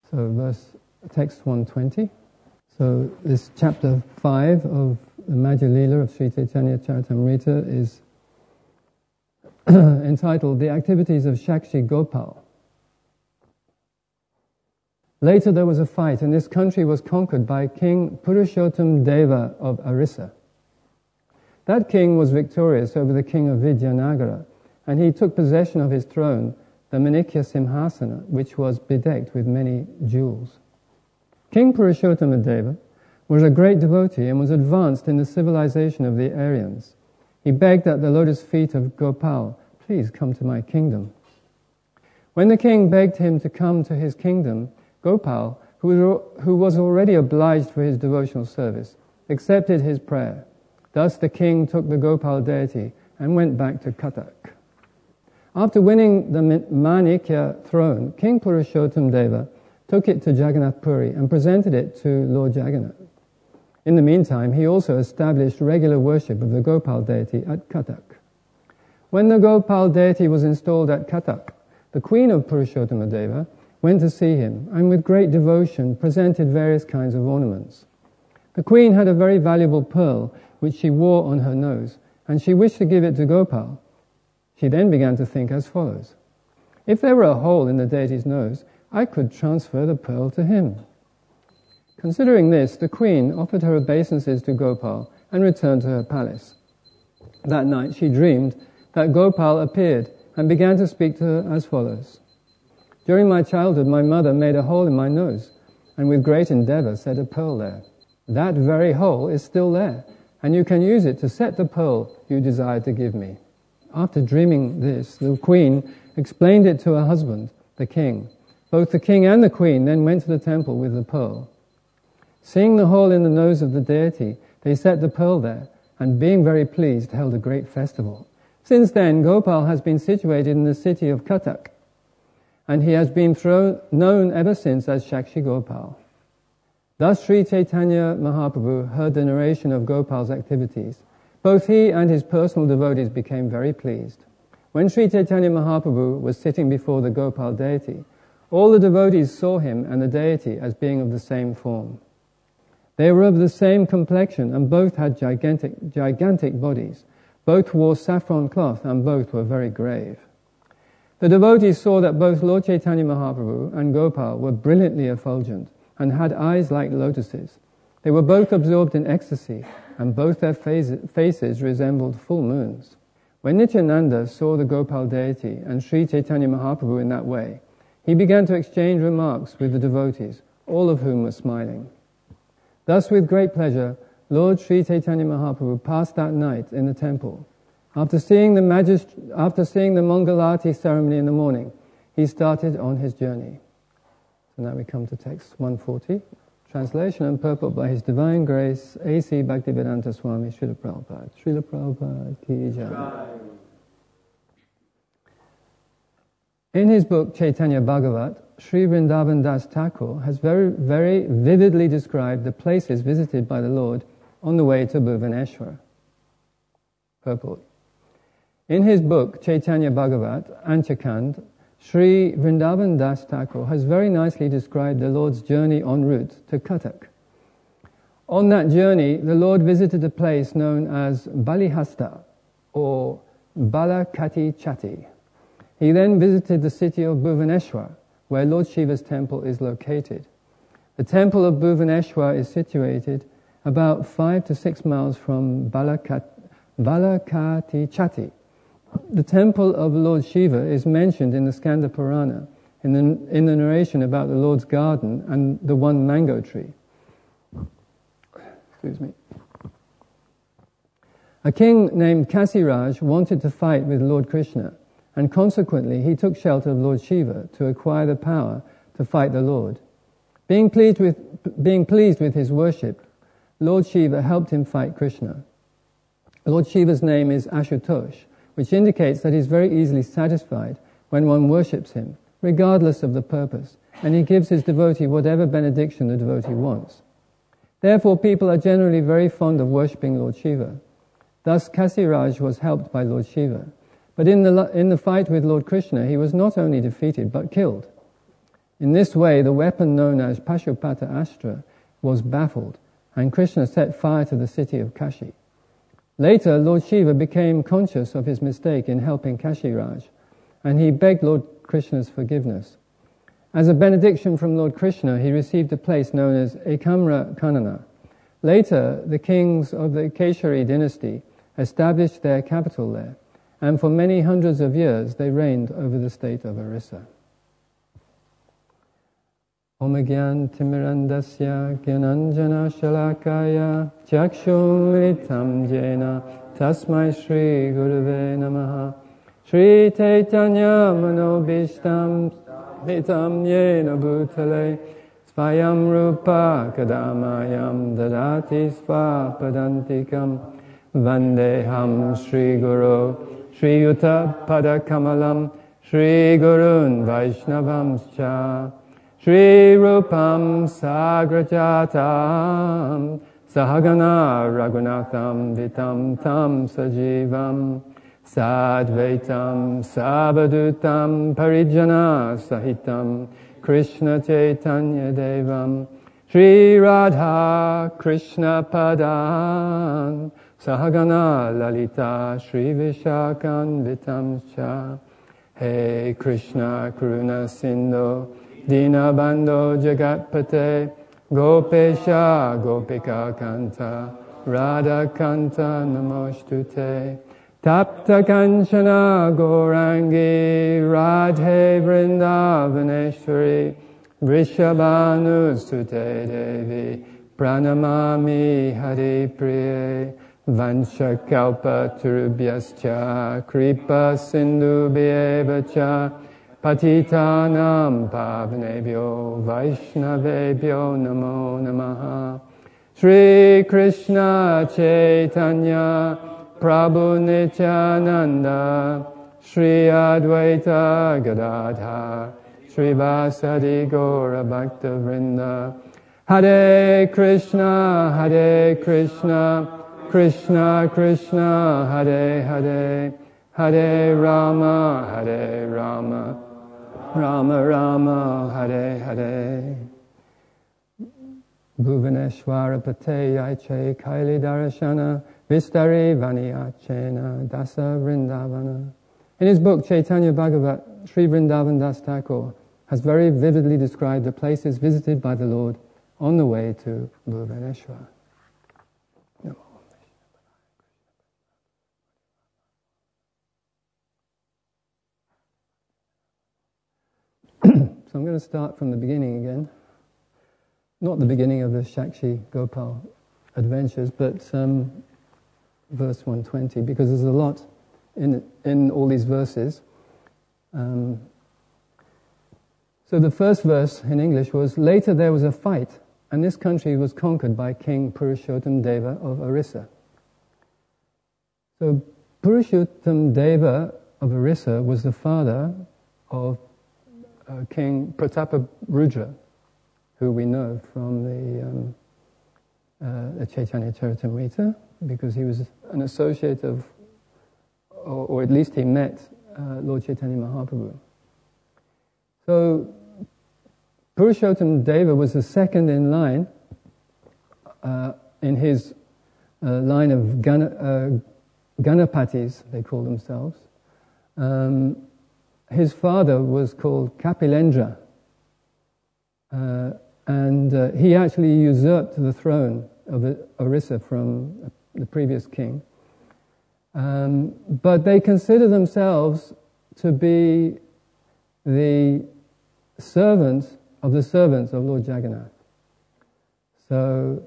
So text 120. So this chapter 5 of the Madhya Leela of Sri Chaitanya Charitamrita is entitled The Activities of Shakshi Gopal. Later there was a fight, and this country was conquered by King Purushottam Deva of Arissa. That king was victorious over the king of Vidyanagara, and he took possession of his throne, the Manikya Simhasana, which was bedecked with many jewels. King Purushottam Deva was a great devotee and was advanced in the civilization of the Aryans. He begged at the lotus feet of Gopal, "Please come to my kingdom." When the king begged him to come to his kingdom, Gopal, who was already obliged for his devotional service, accepted his prayer. Thus the king took the Gopal deity and went back to Cuttack. After winning the Manikya throne, King Purushottam Deva took it to Jagannath Puri and presented it to Lord Jagannath. In the meantime, he also established regular worship of the Gopal deity at Cuttack. When the Gopal deity was installed at Cuttack, the queen of Purushottam Deva went to see him and with great devotion presented various kinds of ornaments. The queen had a very valuable pearl which she wore on her nose, and she wished to give it to Gopal. She then began to think as follows: if there were a hole in the deity's nose, I could transfer the pearl to him. Considering this, the queen offered her obeisances to Gopal and returned to her palace. That night she dreamed that Gopal appeared and began to speak to her as follows: "During my childhood, my mother made a hole in my nose and with great endeavor set a pearl there. That very hole is still there, and you can use it to set the pearl you desire to give me." After dreaming this, the queen explained it to her husband, the king. Both the king and the queen then went to the temple with the pearl. Seeing the hole in the nose of the deity, they set the pearl there, and being very pleased, held a great festival. Since then, Gopal has been situated in the city of Cuttack, and he has been known ever since as Shakshi Gopal. Thus Sri Chaitanya Mahaprabhu heard the narration of Gopal's activities. Both he and his personal devotees became very pleased. When Sri Chaitanya Mahaprabhu was sitting before the Gopal deity, all the devotees saw him and the deity as being of the same form. They were of the same complexion and both had gigantic bodies. Both wore saffron cloth and both were very grave. The devotees saw that both Lord Chaitanya Mahaprabhu and Gopal were brilliantly effulgent and had eyes like lotuses. They were both absorbed in ecstasy, and both their faces resembled full moons. When Nityananda saw the Gopal deity and Sri Chaitanya Mahaprabhu in that way, he began to exchange remarks with the devotees, all of whom were smiling. Thus, with great pleasure, Lord Sri Chaitanya Mahaprabhu passed that night in the temple. After seeing the Mangalarti ceremony in the morning, he started on his journey. So now we come to text 140. Translation and purport by His Divine Grace, A.C. Bhaktivedanta Swami Srila Prabhupada. Srila Prabhupada Ki Jai. In his book Chaitanya Bhagavat, Sri Vrindavan Das Thakur has very, very vividly described the places visited by the Lord on the way to Bhuvaneshwar. Purport. In his book Chaitanya Bhagavat, Anchakand, Sri Vrindavan Das Thakur has very nicely described the Lord's journey en route to Cuttack. On that journey, the Lord visited a place known as Balihasta, or Balakati Chatti. He then visited the city of Bhuvaneshwar, where Lord Shiva's temple is located. The temple of Bhuvaneshwar is situated about 5 to 6 miles from Balakati Chatti. The temple of Lord Shiva is mentioned in the Skanda Purana, in the narration about the Lord's garden and the one mango tree. Excuse me. A king named Kasiraj wanted to fight with Lord Krishna, and consequently he took shelter of Lord Shiva to acquire the power to fight the Lord. Being pleased with his worship, Lord Shiva helped him fight Krishna. Lord Shiva's name is Ashutosh, which indicates that he is very easily satisfied when one worships him, regardless of the purpose, and he gives his devotee whatever benediction the devotee wants. Therefore, people are generally very fond of worshipping Lord Shiva. Thus, Kasiraj was helped by Lord Shiva. But in the fight with Lord Krishna, he was not only defeated, but killed. In this way, the weapon known as Pashupata Astra was baffled, and Krishna set fire to the city of Kashi. Later, Lord Shiva became conscious of his mistake in helping Kashiraj, and he begged Lord Krishna's forgiveness. As a benediction from Lord Krishna, he received a place known as Ekamra Kanana. Later, the kings of the Keshari dynasty established their capital there, and for many hundreds of years they reigned over the state of Orissa. Om Gyan Timirandasya Gyananjana Shalakaya Chakshum Militam Jena Tasmai Shri Guruve Namaha Shri Chaitanya Manobishtam Mitam Yena Bhutale Svayam Rupa Kadamayam Dadati Svapadantikam Vandeham Shri Guru Shri Yuta Padakamalam Shri Gurun Vaishnavamscha Shri Rupam Sagrajatam Sahagana Raghunatham Vitam Tam Sajivam Sadvaitam Savadutam Parijana Sahitam Krishna Chaitanya Devam Shri Radha Krishna Padan Sahagana Lalita Shri Vishakan Vitamscha Hey Krishna Karuna Sindhu Dinabandho Jagatpate Gopesha Gopika Kanta Radha Kanta Namostute Tapta Kanchana Gourangi Radhe Vrindavaneshwari Vrishabhanusute Devi Pranamami Hari Priye Vanchakalpa Turubhyascha Kripa Sindhubhyevacha Patitanam Pavnebhyo Vaishnavebhyo Namo Namaha Shri Krishna Chaitanya Prabhu Nityananda Shri Advaita Gadadhar Shri Vasadi Gaura Bhakta Vrinda Hare Krishna Krishna Krishna Hare Hare Hare Rama Rama Rama Hare Hare Bhuvaneshwara Pate Yaiche Kaili Darashana Vistari Vaniyachena Dasa Vrindavana. In his book Chaitanya Bhagavat, Sri Vrindavan Das Thakur has very vividly described the places visited by the Lord on the way to Bhuvaneshwar. So I'm going to start from the beginning again. Not the beginning of the Shakshi Gopal adventures, but verse 120, because there's a lot in all these verses. So the first verse in English was, later there was a fight, and this country was conquered by King Purushottam Deva of Orissa. So Purushottam Deva of Orissa was the father of King Prataparudra, who we know from the Chaitanya Charitamrita, because he was an associate of, or at least he met Lord Chaitanya Mahaprabhu. So Purushottam Deva was the second in line, in his line of Ganapatis, they call themselves. His father was called Kapilendra, and he actually usurped the throne of Orissa from the previous king. But they consider themselves to be the servants of Lord Jagannath. So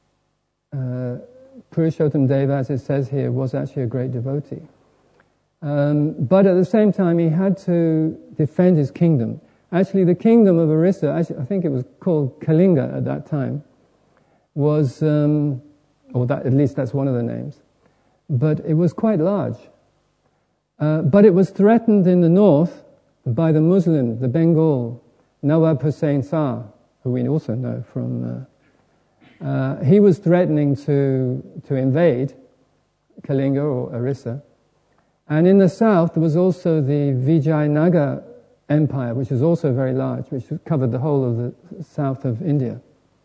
Purushottam Deva, as it says here, was actually a great devotee. But at the same time, he had to defend his kingdom. Actually, the kingdom of Orissa, I think it was called Kalinga at that time, was, at least that's one of the names, but it was quite large. But it was threatened in the north by the Muslims, the Bengal, Nawab Hussain Shah, who we also know from... he was threatening to invade Kalinga or Orissa. And in the south, there was also the Vijayanagar empire, which was also very large, which covered the whole of the south of India.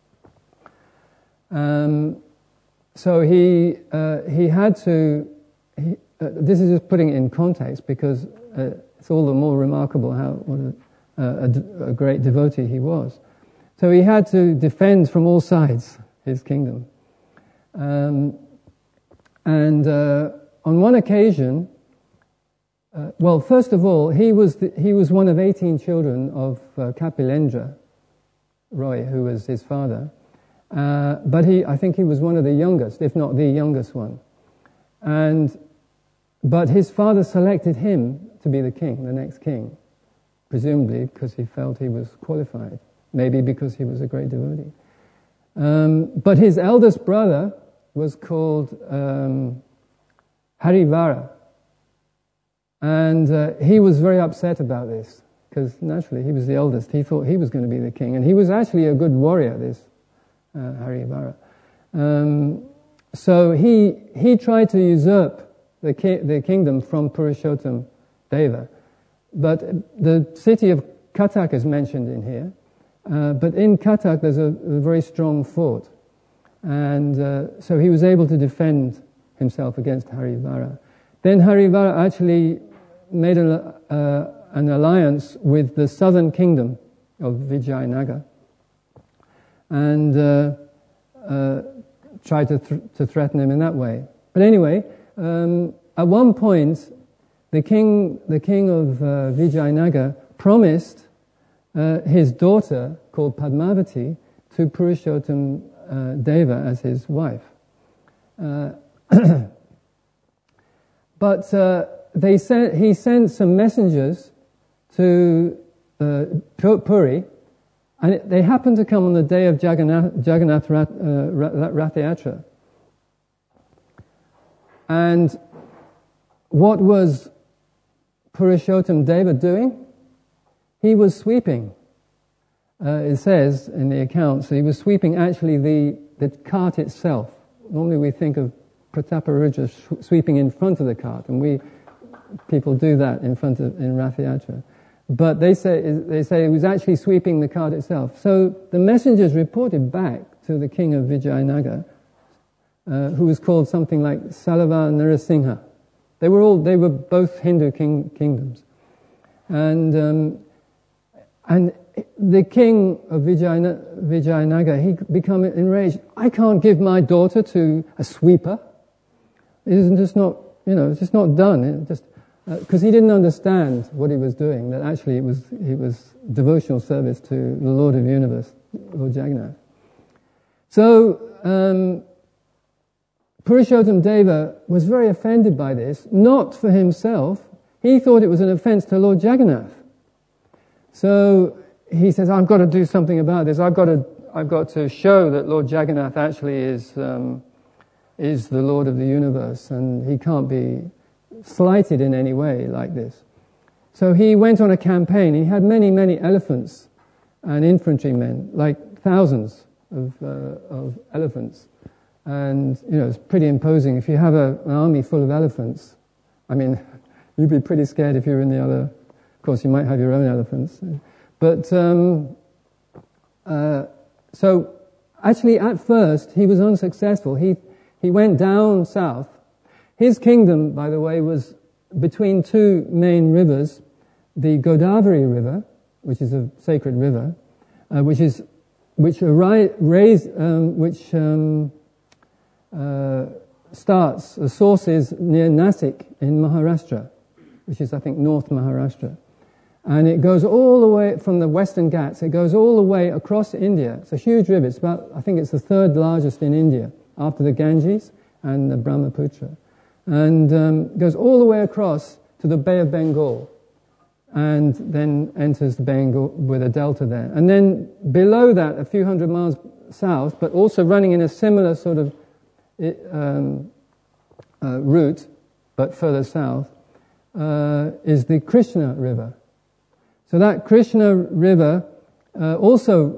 So he had to. This is just putting it in context because it's all the more remarkable what a great devotee he was. So he had to defend from all sides his kingdom. And on one occasion, well, first of all, he was one of 18 children of Kapilendra Roy, who was his father. But I think he was one of the youngest, if not the youngest one. But his father selected him to be the king, the next king, presumably because he felt he was qualified, maybe because he was a great devotee. But his eldest brother was called Harivara, and he was very upset about this, because naturally he was the eldest. He thought he was going to be the king, and he was actually a good warrior, this Harivara. So he tried to usurp the kingdom from Purushottam Deva. But the city of Cuttack is mentioned in here. But in Cuttack there's a very strong fort. And so he was able to defend himself against Harivara. Then Harivara actually made an alliance with the southern kingdom of Vijayanagar and tried to threaten him in that way. But anyway, at one point, the king of Vijayanagar promised his daughter, called Padmavati, to Purushottam Deva as his wife. But he sent some messengers to Puri, and they happened to come on the day of Jagannath Rath Yatra. And what was Purushottam Deva doing? He was sweeping. It says in the accounts that he was sweeping actually the cart itself. Normally we think of Prataparudra sweeping in front of the cart, and people do that in Rath Yatra. But they say he was actually sweeping the cart itself. So the messengers reported back to the king of Vijayanagar, who was called something like Salava Narasingha. They were both Hindu kingdoms, and the king of Vijayanagar, he became enraged. I can't give my daughter to a sweeper. It's just not, it's just not done. Because he didn't understand what he was doing. That actually it was devotional service to the Lord of the Universe, Lord Jagannath. So Purushottam Deva was very offended by this, not for himself. He thought it was an offense to Lord Jagannath. So he says, I've got to do something about this. I've got to show that Lord Jagannath actually is the Lord of the universe, and he can't be slighted in any way like this. So he went on a campaign. He had many, many elephants and infantrymen, like thousands of elephants. And, it's pretty imposing. If you have an army full of elephants, I mean, you'd be pretty scared if you were in the other. Of course, you might have your own elephants. But, so, actually, at first, he was unsuccessful. He went down south. His kingdom, by the way, was between two main rivers, the Godavari River, which is a sacred river, starts, the source is near Nasik in Maharashtra, which is, I think, North Maharashtra. And it goes all the way from the Western Ghats, it goes all the way across India. It's a huge river. I think it's the third largest in India, after the Ganges and the Brahmaputra. And goes all the way across to the Bay of Bengal, and then enters the Bengal with a delta there. And then below that, a few hundred miles south, but also running in a similar sort of route, but further south, is the Krishna River. So that Krishna River also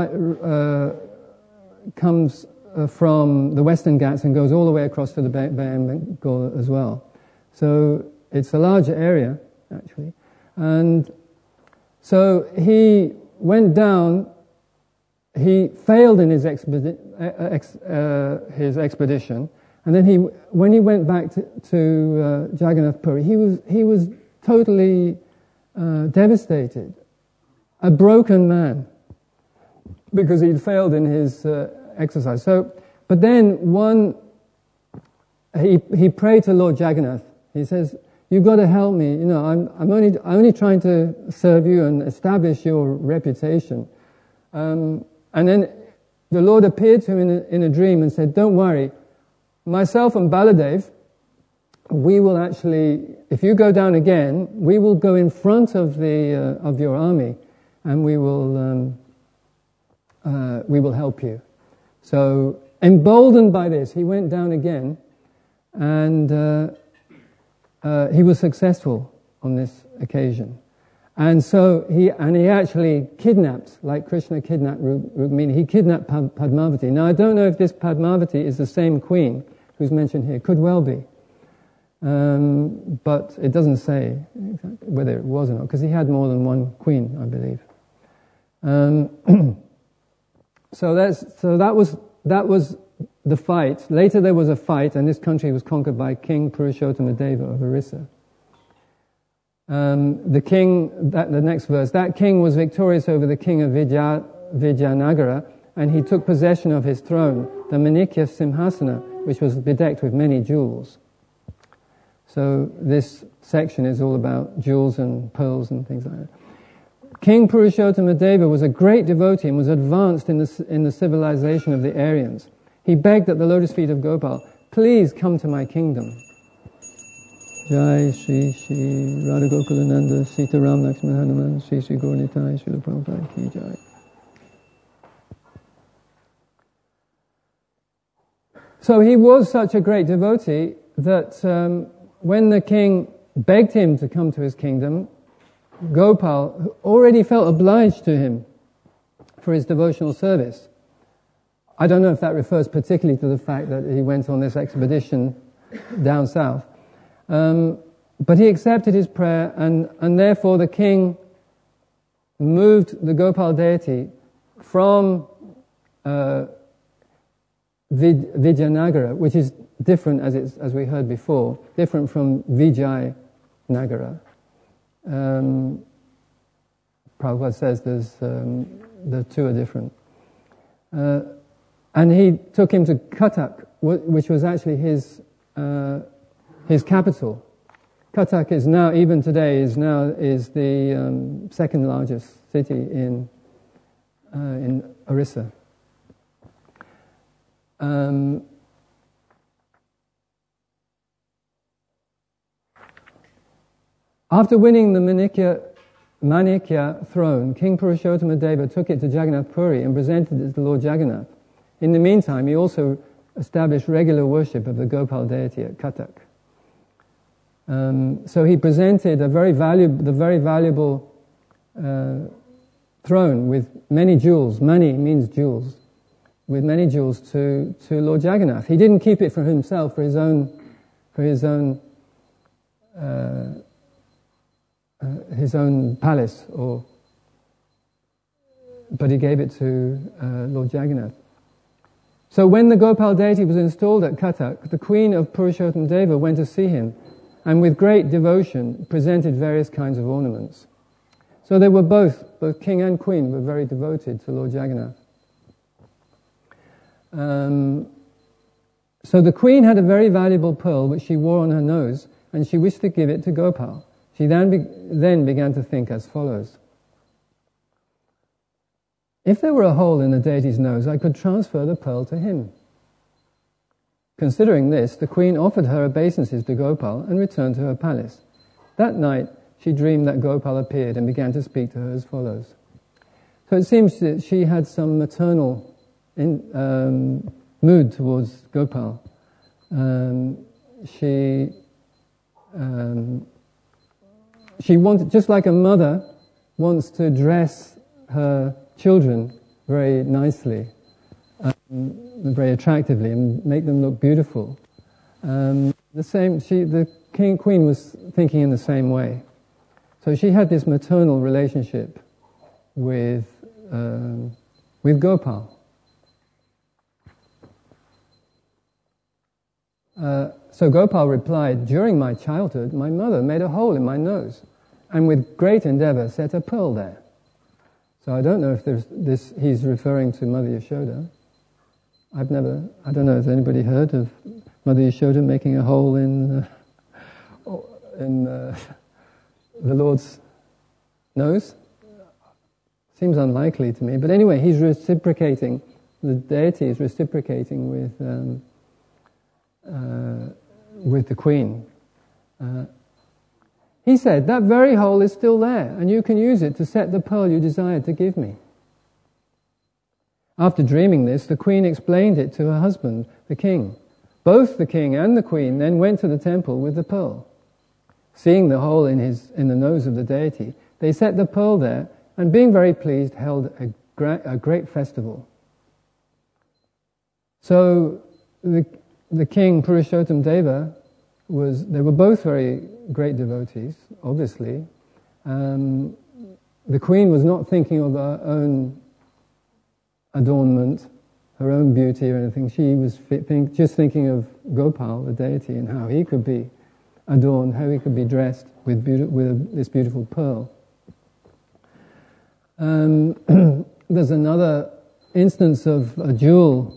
comes from the Western Ghats and goes all the way across to the Bay of Bengal as well. So it's a larger area, actually. And So he went down. He failed in his expedition, and then when he went back to Jagannath Puri, he was totally devastated, a broken man, because he'd failed in his exercise. So, but then he prayed to Lord Jagannath. He says, "You've got to help me. You know, I'm only trying to serve you and establish your reputation." And then the Lord appeared to him in a dream and said, "Don't worry, myself and Baladev, we will actually, if you go down again, we will go in front of your army, and we will help you." So, emboldened by this, he went down again, and he was successful on this occasion. And so he actually kidnapped, like Krishna kidnapped Rukmini, he kidnapped Padmavati. Now I don't know if this Padmavati is the same queen who's mentioned here. Could well be. But it doesn't say exactly whether it was or not, because he had more than one queen, I believe. So that was the fight. Later there was a fight, and this country was conquered by King Purushottama Deva of Orissa. The next verse, that king was victorious over the king of Vijayanagara, and he took possession of his throne, the Manikya Simhasana, which was bedecked with many jewels. So this section is all about jewels and pearls and things like that. King Purushottama Deva was a great devotee and was advanced in the civilization of the Aryans. He begged at the lotus feet of Gopal, "Please come to my kingdom." Jai Shri Shri Radha Gokulananda Sita Ram Lakshmana Hanuman Shri Shri Gaur Nitai Srila Prabhupada Ki Jai. So he was such a great devotee that when the king begged him to come to his kingdom, Gopal already felt obliged to him for his devotional service. I don't know if that refers particularly to the fact that he went on this expedition down south. But he accepted his prayer, and therefore the king moved the Gopal deity from Vijayanagara, which is different, as we heard before, different from Vijayanagara. Prabhupada says the two are different. And he took him to Cuttack, which was actually his capital. Cuttack is now, even today, is the second largest city in Orissa. After winning the Manikya throne, King Purushottama Deva took it to Jagannath Puri and presented it to Lord Jagannath. In the meantime, he also established regular worship of the Gopal deity at Cuttack. So he presented the very valuable throne with many jewels. Mani means jewels, with many jewels to Lord Jagannath. He didn't keep it for himself, for his own palace, but he gave it to Lord Jagannath. So when the Gopal deity was installed at Cuttack, the queen of Purushottama Deva went to see him, and with great devotion presented various kinds of ornaments. So they were both king and queen were very devoted to Lord Jagannath. So the queen had a very valuable pearl which she wore on her nose, and she wished to give it to Gopal. She then began to think as follows: if there were a hole in the deity's nose, I could transfer the pearl to him. Considering this, the queen offered her obeisances to Gopal and returned to her palace. That night, she dreamed that Gopal appeared and began to speak to her as follows. So it seems that she had some maternal mood towards Gopal. She wanted, just like a mother wants to dress her children very nicely, very attractively, and make them look beautiful. The king queen was thinking in the same way. So she had this maternal relationship with Gopal. So Gopal replied, "During my childhood, my mother made a hole in my nose, and with great endeavor set a pearl there." So I don't know if there's this. He's referring to Mother Yashoda. I don't know. Has anybody heard of Mother Yashoda making a hole in the Lord's nose? Seems unlikely to me. But anyway, he's reciprocating. The deity is reciprocating with the queen. He said, "That very hole is still there, and you can use it to set the pearl you desired to give me." After dreaming this, the queen explained it to her husband, the king. Both the king and the queen then went to the temple with the pearl. Seeing the hole in the nose of the deity, they set the pearl there, and being very pleased, held a great festival. So the king, Purushottam Deva, they were both very great devotees, obviously. The queen was not thinking of her own adornment, her own beauty or anything. She was just thinking of Gopal, the deity, and how he could be adorned, how he could be dressed with this beautiful pearl. There's another instance of a jewel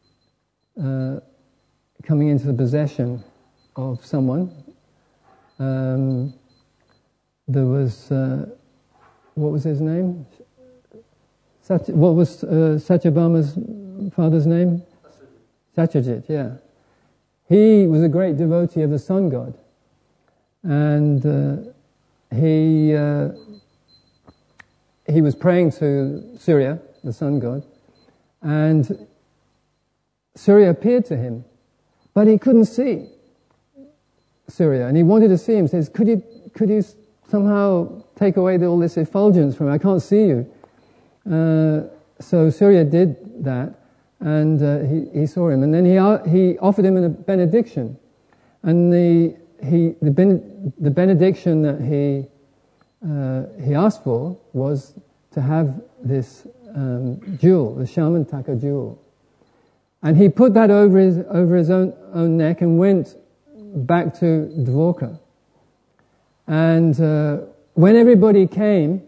coming into the possession of someone. There was, what was his name? What was Satyabhama's father's name? Satyajit, yeah. He was a great devotee of the sun god. And he was praying to Surya, the sun god, and Surya appeared to him, but he couldn't see Surya, and he wanted to see him. He says, could you somehow take away all this effulgence from me? I can't see you. So Surya did that, and he saw him, and then he offered him a benediction, and the benediction that he asked for was to have this jewel, the Shamantaka jewel, and he put that over his own neck and went back to Dvorka. And when everybody came,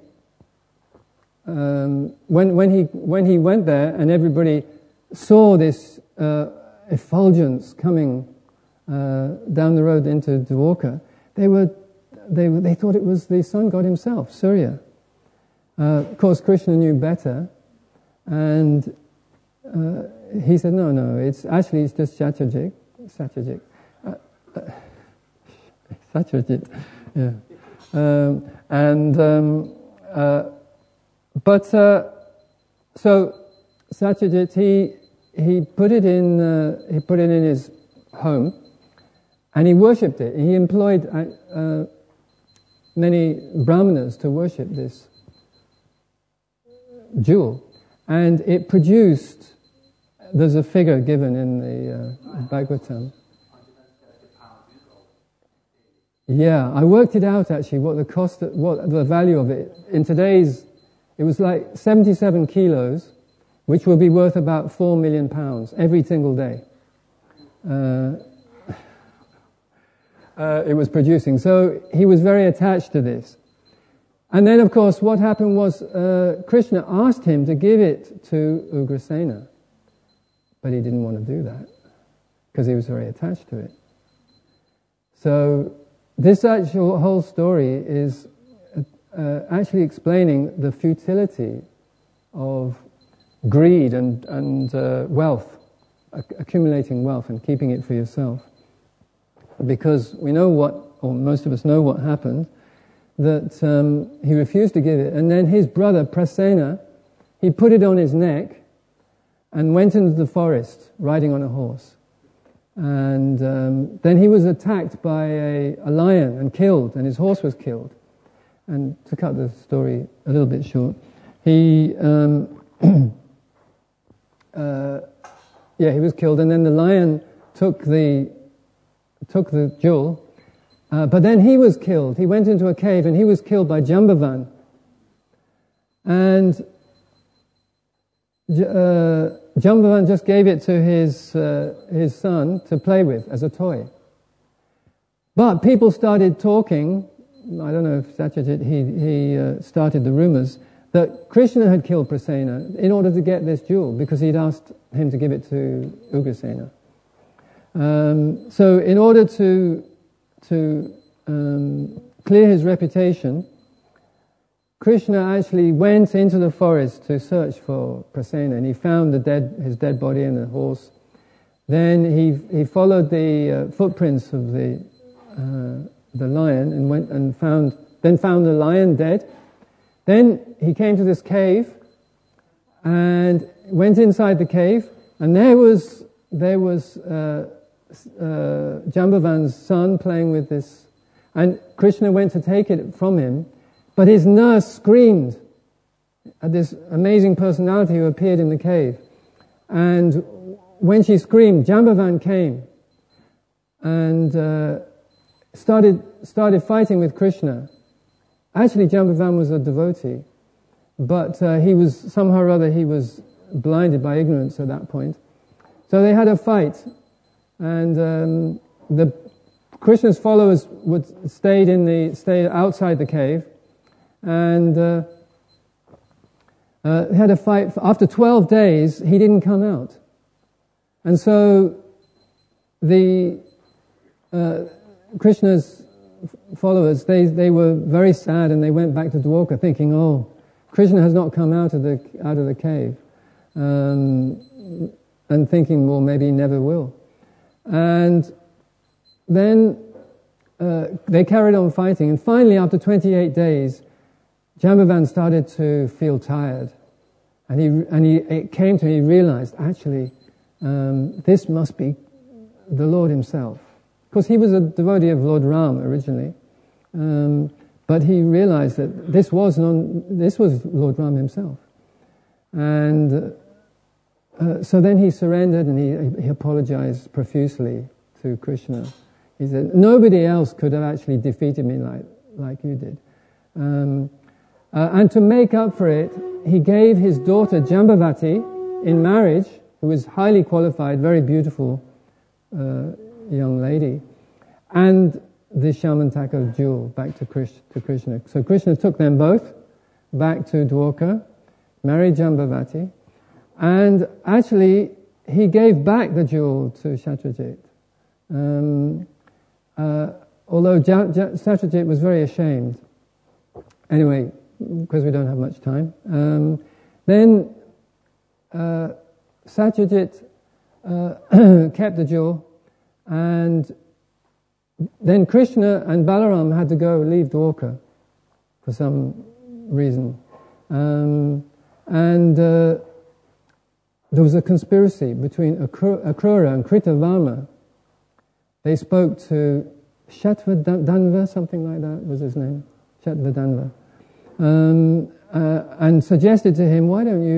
when he went there and everybody saw this effulgence coming down the road into Dvorka, they thought it was the sun god himself, Surya. Of course, Krishna knew better, and he said, "No, it's just Satyajit, Satyajit, yeah." So Satyajit, he put it in his home, and he worshipped it. He employed many brahmanas to worship this jewel, and it produced. There's a figure given in the Bhagavatam. Yeah, I worked it out actually. What the value of it in today's, it was like 77 kilos, which will be worth about £4 million every single day. It was producing. So he was very attached to this. And then, of course, what happened was Krishna asked him to give it to Ugrasena. But he didn't want to do that because he was very attached to it. So this actual whole story is actually explaining the futility of greed and wealth, accumulating wealth and keeping it for yourself. Because we know or most of us know what happened, that he refused to give it, and then his brother Prasena, he put it on his neck and went into the forest riding on a horse. And then he was attacked by a lion and killed, and his horse was killed. And to cut the story a little bit short, he was killed, and then the lion took the jewel But then he was killed. He went into a cave and he was killed by Jambavan. And Jambavan just gave it to his son to play with as a toy. But people started talking. I don't know if Satyajit, he started the rumors that Krishna had killed Prasena in order to get this jewel because he'd asked him to give it to Ugrasena. So in order to clear his reputation, Krishna actually went into the forest to search for Prasena, and he found his dead body and a horse. Then he followed the footprints of the lion and went and found the lion dead. Then he came to this cave and went inside the cave, and there was Jambavan's son playing with this, and Krishna went to take it from him, but his nurse screamed at this amazing personality who appeared in the cave, and when she screamed, Jambavan came and started fighting with Krishna. Actually, Jambavan was a devotee, but he was blinded by ignorance at that point. So they had a fight, and the Krishna's followers stayed outside the cave, and had a fight. After 12 days, he didn't come out, and so the Krishna's followers, they were very sad, and they went back to Dwarka thinking, oh, Krishna has not come out of the cave, and thinking, well, maybe he never will. And then they carried on fighting, and finally, after 28 days, Jambavan started to feel tired, and it came to him, he realized, actually, this must be the Lord himself. Because he was a devotee of Lord Ram originally, but he realized that this was Lord Ram himself. And so then he surrendered, and he apologized profusely to Krishna. He said, nobody else could have actually defeated me like you did. And to make up for it, he gave his daughter Jambavati in marriage, who was highly qualified, very beautiful young lady, and the Shamantaka jewel back to Krishna. So Krishna took them both back to Dwarka, married Jambavati, and actually he gave back the jewel to Satyajit. Although Satyajit was very ashamed. Anyway, because we don't have much time. Then Satyajit kept the jewel, and then Krishna and Balaram had to leave Dwarka for some reason. And there was a conspiracy between Akrura and Kritavarma. They spoke to Shatvadanva, something like that was his name, Shatvadanva, and suggested to him, why don't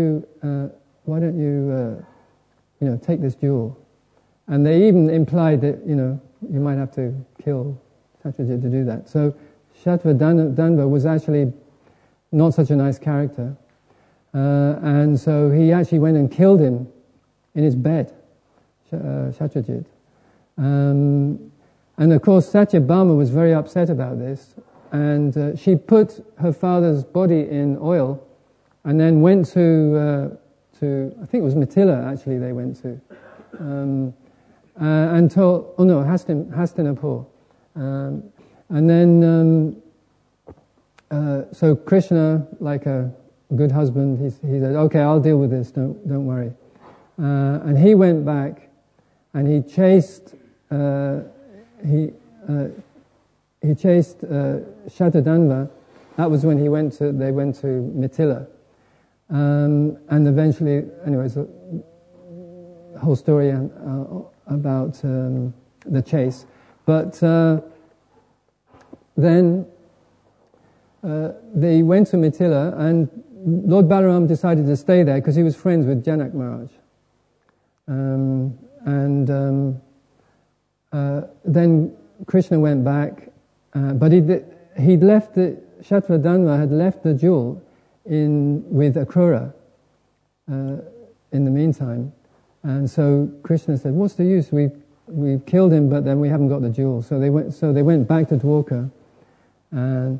you take this jewel? And they even implied that, you might have to kill Satyajit to do that. So Shatvadanva was actually not such a nice character. And so he actually went and killed him in his bed, Satyajit. And of course Satyabhama was very upset about this, and she put her father's body in oil and then went to I think it was Mithila actually they went to, and told, Hastinapur. And then so Krishna, like a good husband, he said, okay, I'll deal with this, don't worry. And he went back and he chased Shatadanva. That was when they went to Mithila. And eventually, anyways, the whole story about the chase. But then they went to Mithila, and Lord Balaram decided to stay there because he was friends with Janak Maharaj. Then Krishna went back, but he'd left Shatradhanva had left the jewel with Akrura in the meantime, and so Krishna said, "What's the use? We've killed him, but then we haven't got the jewel." So they went back to Dwarka, and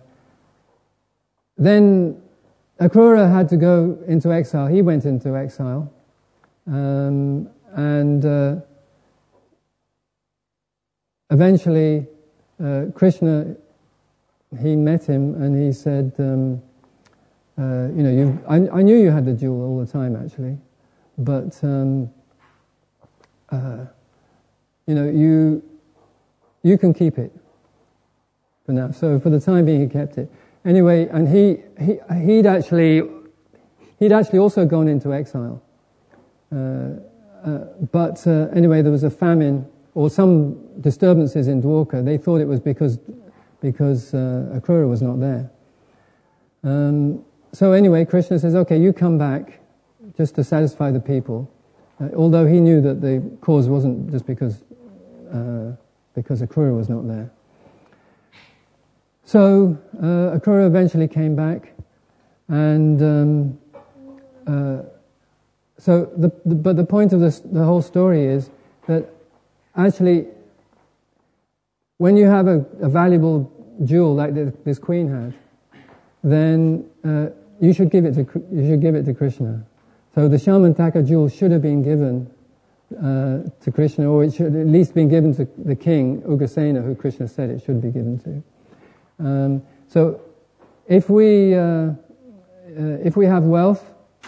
then Akrura had to go into exile. He went into exile, and eventually Krishna, he met him and he said, I knew you had the jewel all the time actually, but you can keep it for now. So for the time being, he kept it. Anyway, and he'd actually also gone into exile. But anyway, there was a famine or some disturbances in Dwarka. They thought it was because Akrura was not there. So anyway, Krishna says, "Okay, you come back just to satisfy the people." Although he knew that the cause wasn't just because Akrura was not there. So Akrura eventually came back, and but the point of the whole story is that actually, when you have a valuable jewel like this queen had, then you should give it to Krishna. So the Shamantaka jewel should have been given to Krishna, or it should at least been given to the king Ugrasena, who Krishna said it should be given to. So if we have wealth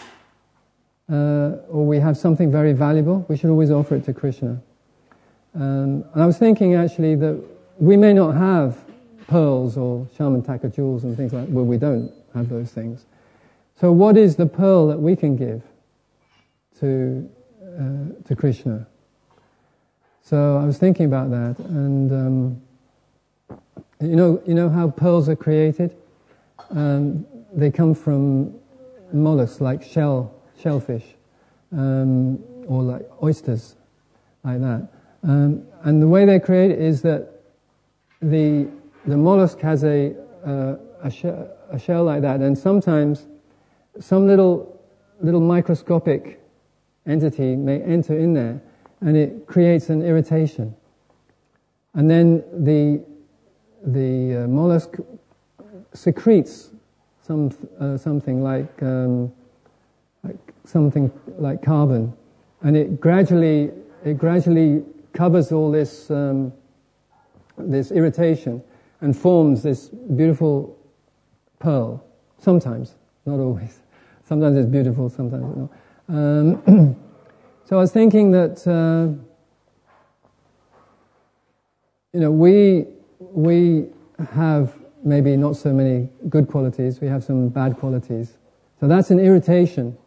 or we have something very valuable, we should always offer it to Krishna. And I was thinking actually that we may not have pearls or Shamantaka jewels and things like that. Well, we don't have those things. So what is the pearl that we can give to Krishna? So I was thinking about that, and you know how pearls are created? They come from mollusks like shellfish, or like oysters, like that. And the way they create it is that the mollusk has a shell like that, and sometimes some little microscopic entity may enter in there, and it creates an irritation. And then the mollusk secretes something like something like carbon, and it gradually covers all this this irritation and forms this beautiful pearl. Sometimes, not always. Sometimes it's beautiful, sometimes it's not. So I was thinking that we have maybe not so many good qualities. We have some bad qualities. So that's an irritation.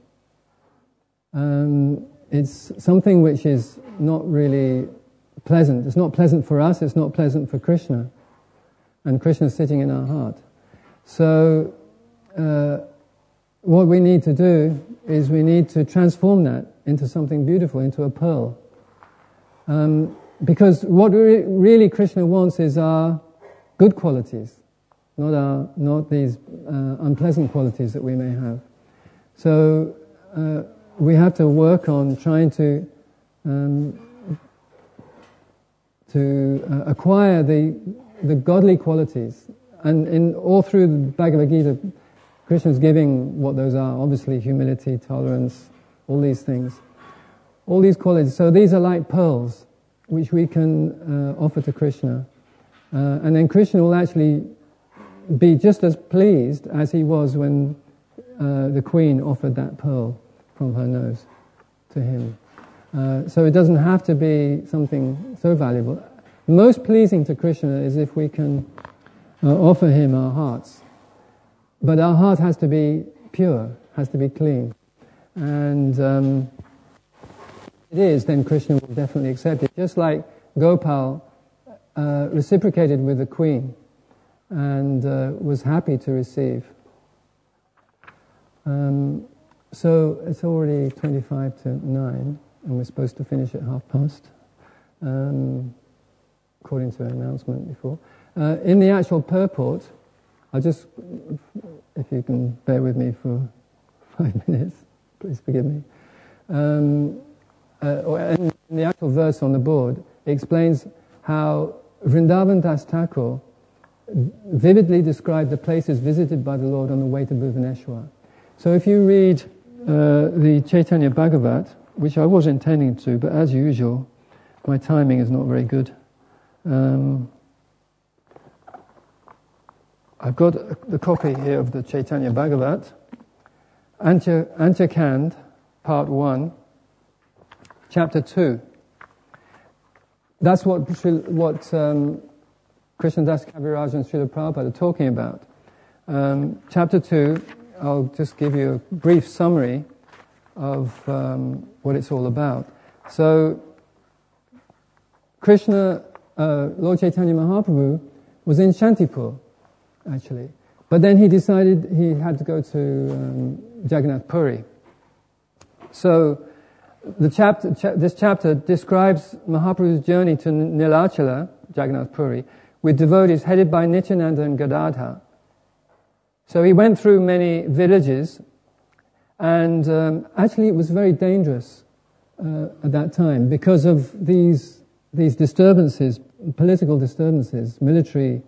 It's something which is not really pleasant. It's not pleasant for us. It's not pleasant for Krishna. And Krishna's sitting in our heart. So what we need to do is we need to transform that into something beautiful, into a pearl. Because what really Krishna wants is our good qualities, not these unpleasant qualities that we may have. So we have to work on trying to acquire the godly qualities, and all through the Bhagavad Gita, Krishna's giving what those are. Obviously, humility, tolerance, all these things, all these qualities. So these are like pearls, which we can offer to Krishna, and then Krishna will actually be just as pleased as he was when the queen offered that pearl from her nose to him. So it doesn't have to be something so valuable. Most pleasing to Krishna is if we can offer him our hearts. But our heart has to be pure, has to be clean. And it is, then Krishna will definitely accept it. Just like Gopal reciprocated with the queen and was happy to receive. So it's already 25 to 9, and we're supposed to finish at past, according to an announcement before. In the actual purport, I'll just, if you can bear with me for 5 minutes, please forgive me. In the actual verse on the board, it explains how Vrindavan Das Thakur vividly described the places visited by the Lord on the way to Bhuvaneshwar. So if you read the Chaitanya Bhagavat, which I was intending to, but as usual, my timing is not very good. I've got the copy here of the Chaitanya Bhagavat, Antya-kand, Part 1, Chapter 2. That's what Krishnadas Kaviraj and Srila Prabhupada are talking about. Chapter 2, I'll just give you a brief summary of what it's all about. So, Lord Chaitanya Mahaprabhu was in Shantipur, actually. But then he decided he had to go to Jagannath Puri. So, this chapter describes Mahaprabhu's journey to Nilachala, Jagannath Puri, with devotees headed by Nityananda and Gadadhar. So he went through many villages, and actually it was very dangerous at that time because of these disturbances, political disturbances, military.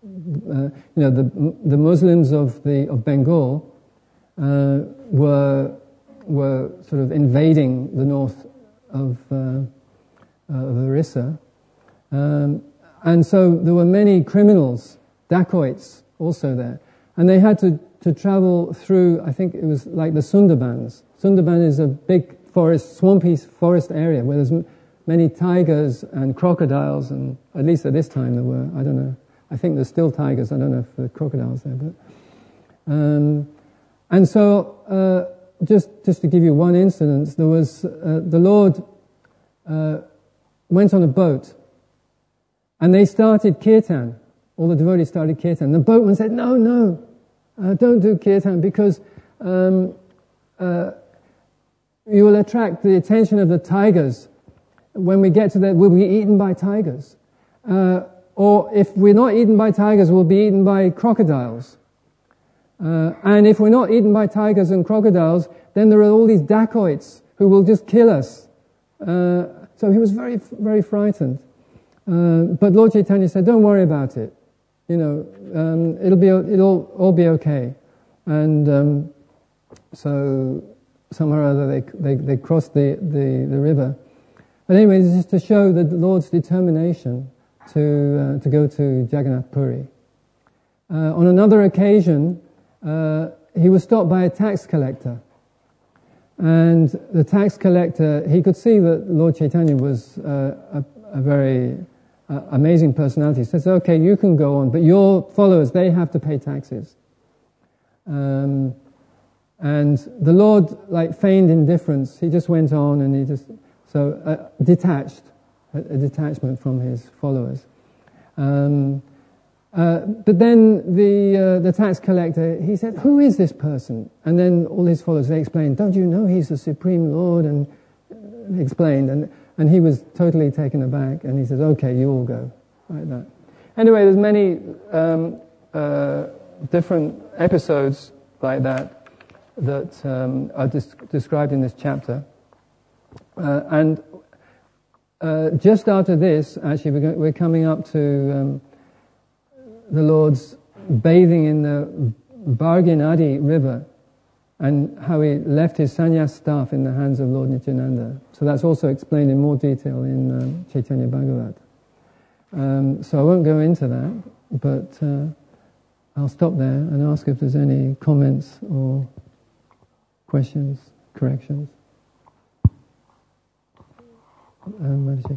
The Muslims of Bengal were sort of invading the north of Orissa, and so there were many criminals, dacoits, also there, and they had to travel through. I think it was like the Sundarbans. Sundarban is a big forest, swampy forest area where there's many tigers and crocodiles, and at least at this time there were. I don't know. I think there's still tigers. I don't know if there are crocodiles there, but and so just to give you one incident, there was the Lord went on a boat, and they started kirtan. All the devotees started kirtan. The boatman said, "No, don't do kirtan because you will attract the attention of the tigers. When we get to that, we'll be eaten by tigers." Or if we're not eaten by tigers, we'll be eaten by crocodiles. And if we're not eaten by tigers and crocodiles, then there are all these dacoits who will just kill us. So he was very, very frightened. But Lord Chaitanya said, "Don't worry about it. It'll all be okay." And so somehow or other they crossed the river. But anyway, it's just to show the Lord's determination to go to Jagannath Puri. On another occasion, he was stopped by a tax collector. And the tax collector, he could see that Lord Chaitanya was a very amazing personality. He says, "Okay, you can go on, but your followers, they have to pay taxes." And the Lord, feigned indifference. He just went on, and he just detached. A detachment from his followers. But then the tax collector, he said, "Who is this person?" And then all his followers, they explained, "Don't you know he's the Supreme Lord?" And he explained, and he was totally taken aback, and he says, "Okay, you all go," like that. Anyway, there's many different episodes like that are described in this chapter. Just after this, actually, we're coming up to the Lord's bathing in the Bharginadi river, and how he left his sannyas staff in the hands of Lord Nityananda. So that's also explained in more detail in Chaitanya Bhagavat. So I won't go into that, but I'll stop there and ask if there's any comments or questions, corrections. Mataji.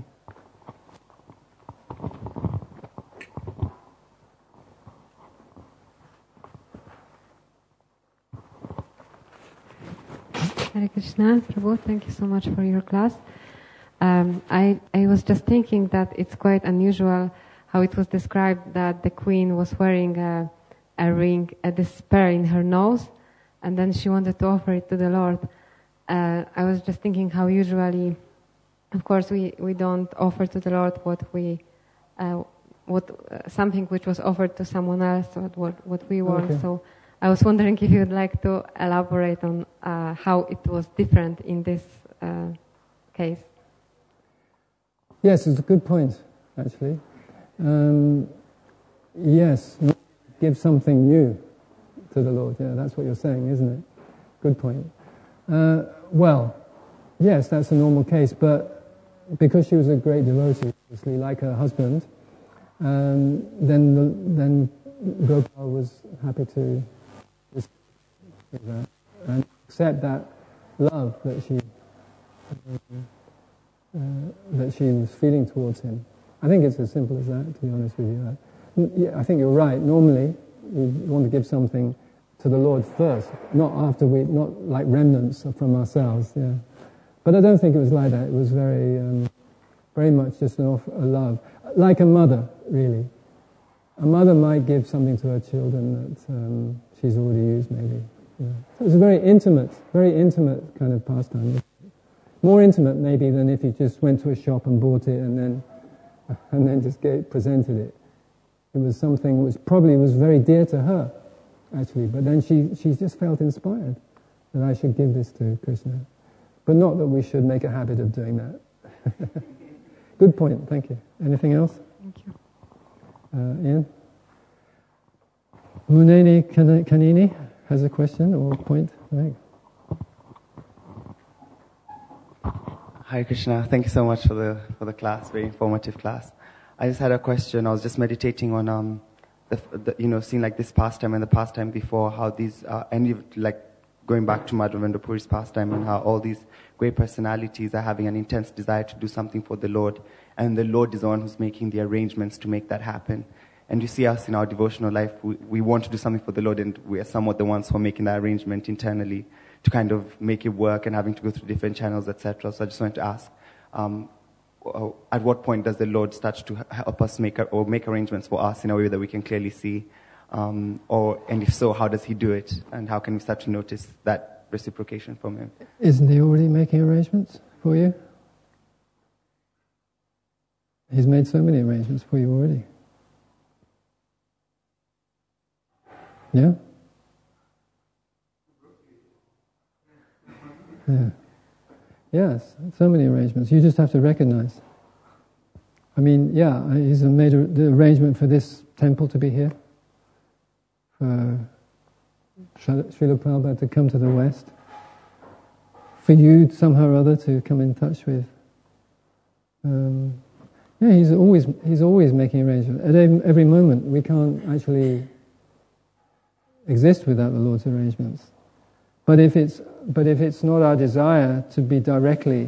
Hare Krishna, Prabhu, thank you so much for your class. I was just thinking that it's quite unusual how it was described that the queen was wearing a ring, this pearl in her nose, and then she wanted to offer it to the Lord. I was just thinking how usually, of course, we don't offer to the Lord what we something which was offered to someone else, or what we want. Okay. So I was wondering if you would like to elaborate on how it was different in this case. Yes, it's a good point, actually. Yes, give something new to the Lord. Yeah, that's what you're saying, isn't it? Good point. Well, yes, that's a normal case, but because she was a great devotee, obviously, like her husband, then Gopal was happy to receive that and accept that love that she was feeling towards him. I think it's as simple as that, to be honest with you. Yeah, I think you're right. Normally, we want to give something to the Lord first, not like remnants from ourselves. Yeah, but I don't think it was like that. It was very, very much just a love, like a mother, really. A mother might give something to her children that she's already used, maybe. Yeah. So it was a very intimate kind of pastime. More intimate, maybe, than if you just went to a shop and bought it and then just presented it. It was something which probably was very dear to her, actually, but then she just felt inspired that I should give this to Krishna. But not that we should make a habit of doing that. Good point, thank you. Anything else? Thank you. Ian? Muneni Kanini has a question or point. Right. Hare Krishna, thank you so much for the class, very informative class. I just had a question. I was just meditating on seeing like this pastime and the pastime before, how these like going back to Madhavendra Puri's pastime, and how all these great personalities are having an intense desire to do something for the Lord, and the Lord is the one who's making the arrangements to make that happen. And you see us in our devotional life, we want to do something for the Lord, and we are somewhat the ones who are making that arrangement internally to kind of make it work and having to go through different channels, etc. So I just wanted to ask, at what point does the Lord start to help us make arrangements for us in a way that we can clearly see? And if so, how does He do it? And how can we start to notice that reciprocation from Him? Isn't He already making arrangements for you? He's made so many arrangements for you already. Yeah? Yeah. Yes, so many arrangements. You just have to recognize. I mean, yeah, He's made the arrangement for this temple to be here, for Srila Prabhupada to come to the West, for you somehow or other to come in touch with. Yeah, He's always making arrangements. At every moment, we can't actually exist without the Lord's arrangements. But if it's not our desire to be directly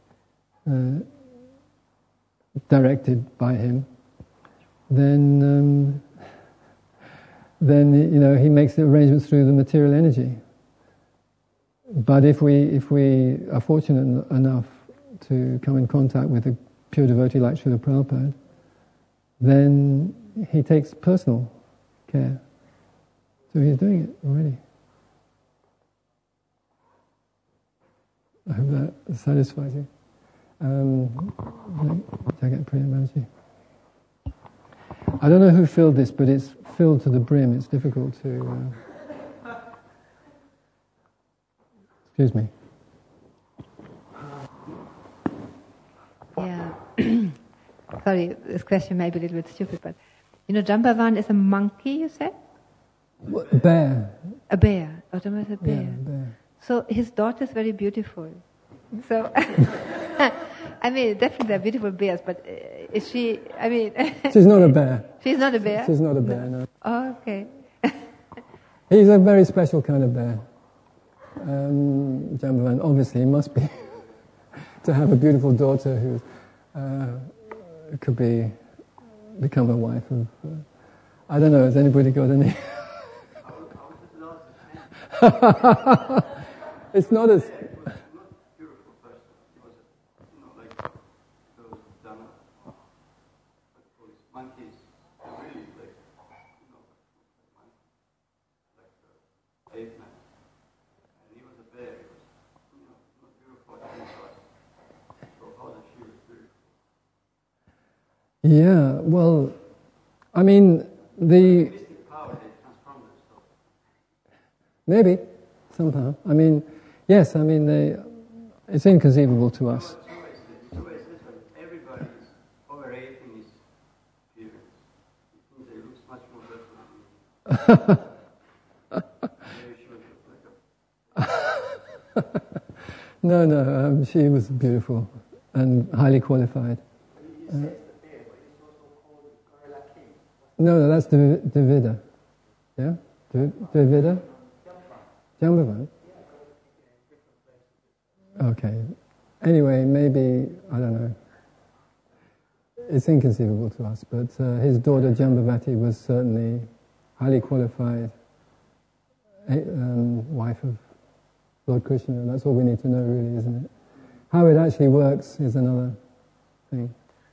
directed by Him, then He makes the arrangements through the material energy. But if we are fortunate enough to come in contact with a pure devotee like Srila Prabhupada, then He takes personal care. So He's doing it already. I hope that satisfies you. Jagat Priya Manaji. I don't know who filled this, but it's filled to the brim. It's difficult to... Excuse me. Yeah. Sorry, this question may be a little bit stupid, but Jambavan is a monkey, you said? A bear. A bear. Oh, Jambavan is a bear. Yeah, a bear. So his daughter is very beautiful. So, I mean, definitely they're beautiful bears, but is she, I mean... She's not a bear. She's not a bear? She's not a bear, no. Oh, okay. He's a very special kind of bear. Jambavan, obviously, he must be to have a beautiful daughter who could become a wife of... I don't know, has anybody got any... It's not as... Yeah, well, I mean, the... Maybe, somehow. I mean, yes, I mean, it's inconceivable to us. Everybody is overrating his appearance. It means he looks much more better than me. No, she was beautiful and highly qualified. No, that's Dvida. Yeah? Dvida? Jambavan? Okay. Anyway, maybe, I don't know. It's inconceivable to us, but his daughter Jambavati was certainly highly qualified wife of Lord Krishna. That's all we need to know, really, isn't it? How it actually works is another thing.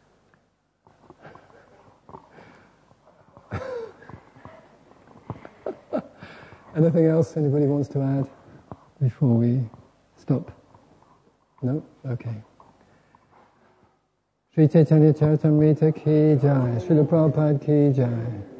Anything else anybody wants to add before we stop? No? Okay. Sri Chaitanya Charitamrita ki jai, Srila Prabhupada ki jai.